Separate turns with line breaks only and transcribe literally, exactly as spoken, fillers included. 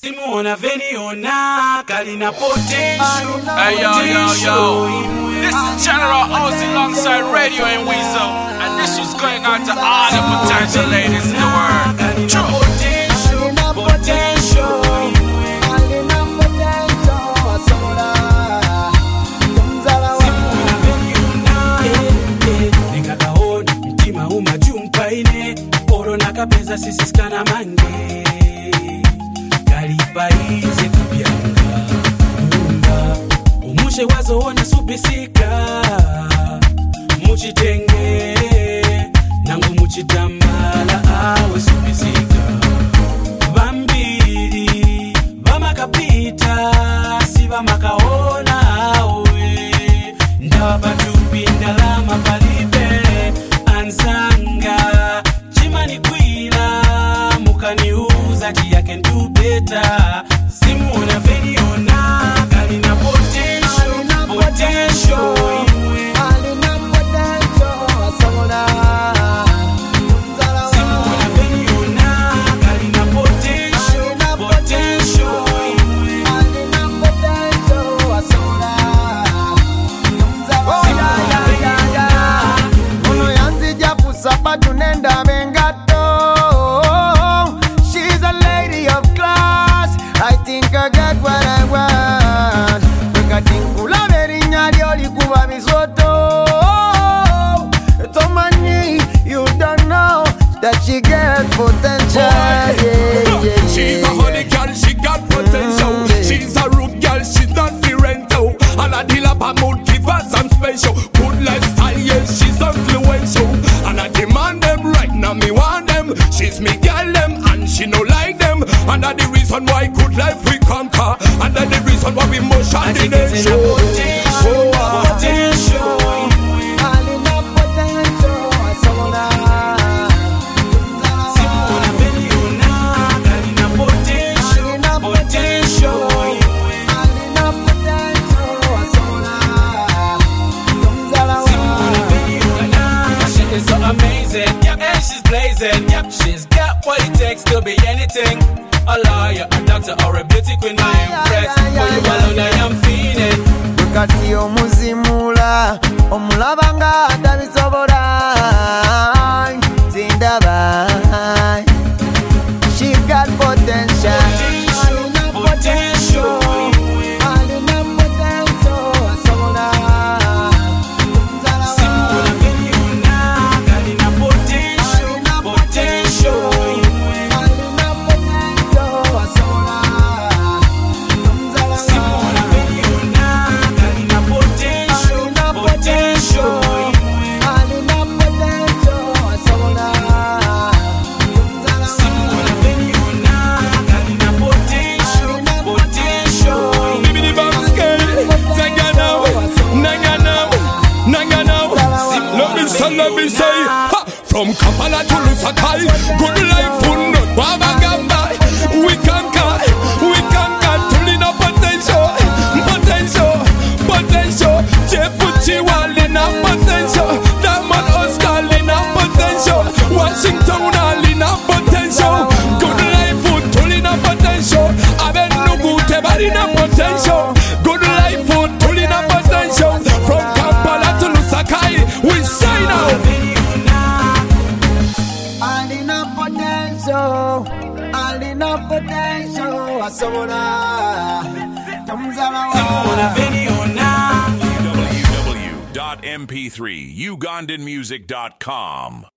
Simona Veniona, Kalina Potential.
Hey yo, yo, yo. This is General Ozzy alongside Radio and Weasel. And this was going out to all the potential ladies in the world. True.
Potential, potential. Simona Veniona, Nikakaona, mtima umajumpaine. Oro nakapeza sisi skana mange. Kalipaize kupyanga Mumba Umushe wazo wana supisika Muchitenge Nangu muchitambala awe supisika Bambiri Bama kapita Siba makaona awe Ndawa patupi ndalama palipe Anzanga Chimani kwila Mukaniuza Chia can do better. Simona Veniona, Kalina potential, potential. Kalina potential, Simona. Simona Veniona, Kalina potential, potential. Kalina potential, Simona. Simona Veniona.
Uno yanzi japu sabatu nenda bengato. I think I got what I want. Wekatingula berinya lioli kuba misoto. Tomani, you don't know that she got potential. Yeah, yeah, yeah,
she's a honey girl, she got potential. Mm, yeah. She's a rude girl, she's not the rental. And a deal up a mood, give her some special. Good lifestyle, yes, she's influential. And I demand them right now, me want them. She's me girl them, and she no like them. And that's the reason why good life we conquer. And that's the reason why we motion the nation.
Potential, potential. Kalina potential, Simona. Simona Veniona, Kalina potential, potential. Kalina potential, Simona. Simona Veniona, she is so amazing, yep, and she's blazing, yep, she's got what it takes to be anything. A lawyer, a doctor, or a beauty queen, I impress. For you alone, I am feeling.
Wekati omuzimula, omulabanga atabisobora. Zindaba, she got potential.
Potential, potential. Kalina potential, Simona. Simona Veniona, Kalina potential, potential.
Let me say, ha, from Kampala to Lusaka, good life will not wabagamba. We conquer, we conquer, tulina potential, potential, potential. Jefuchi walina potential, Diamond Oscar lina potential, Washington lina potential. Good life will tulina potential, Abenugu tebarina potential. Good life will tulina potential. From Kampala to Lusaka, we say now.
Alina potential, Alina potential, Simona.
Simona Veniona.
w w w dot m p three ugandan music dot com